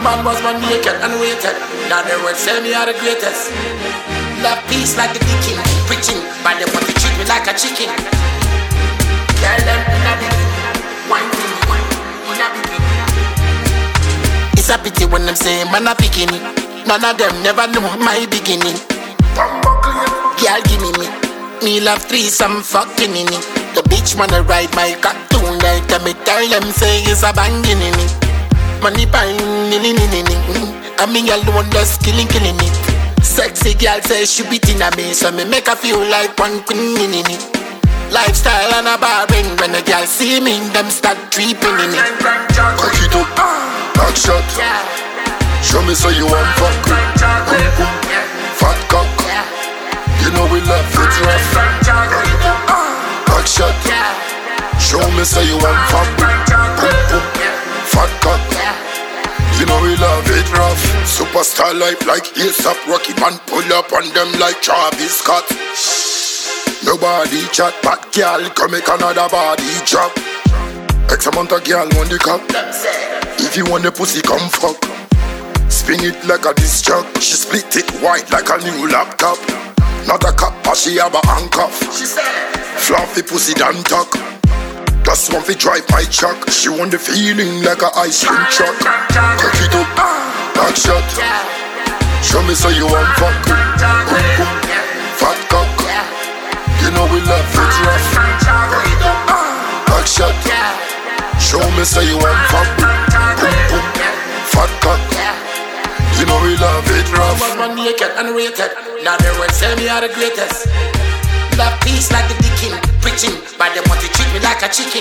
man was born naked and waited. Now they will say me are the greatest. Love peace like the king, preaching, but they want to treat me like a chicken. Tell them in a beginning, wine to me, in a beginning. It's a pity when them say man a beginning. None of them never know my beginning. Girl give me love threesome fucking in it. The bitch wanna ride my cartoon like me tell them say it's a banging in it. Money pine, I mean alone just killing it. Sexy girl says she beating at me, so me make her feel like one queen in it. Lifestyle and a barring, when a girl see me, them start tripping in it. Cock it up, back shot. Show me so you want fuck. Fat cock, you know we love it rough. Back shot. Show me so you want fuck. Fat cock, you know we love it rough. Superstar life like A$AP Rocky, man pull up on them like Travis Scott. Nobody chat, but girl come make another body drop. X amount of girl want the cup. If you want the pussy come fuck. Spin it like a disc jock. She split it white like a new laptop. Not a cup but she have a handcuff. Fluffy pussy don't talk. Just want to drive my truck. She want the feeling like a ice cream truck. Cock it up, back shot. Show me so you want fuck. Fat cock, you know we love it rough. Back shot. Show me so you want fuck. Fat cock, you know we love it rough. I was born naked and waited. Now they will say me are the greatest. Love peace like the king, preaching, but they want to treat me like a chicken.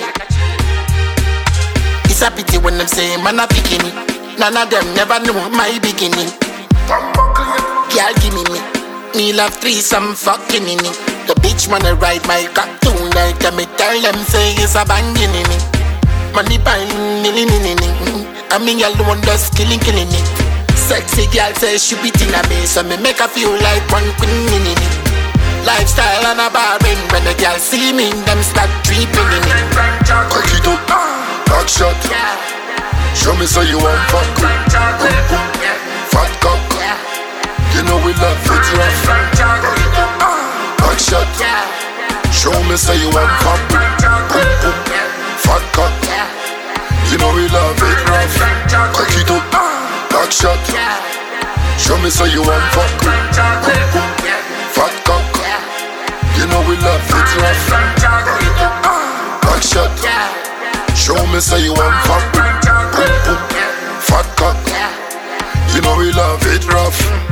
It's a pity when them say man a beginning. None of them never know my beginning. Girl give me love threesome fucking in it. The bitch wanna ride my cartoon like me tell them say it's a banging in it. Money pine, I mean alone just killing it. Sexy girl says she beating at me, so me make her feel like one queen in it. Lifestyle and a barring, when the girl see me, them start tripping in it. Cock it up, back shot. Show me so you want fuck. Fat cock, you know we love it rough. Back shot. Show me so you want fuck. Fat cock, you know we love it rough. Cock it up, back shot. Show me so you want fuck. Fat cock, you know we love it rough. Back shot. Show me so you want fuck. Fat cock, you know we love it rough.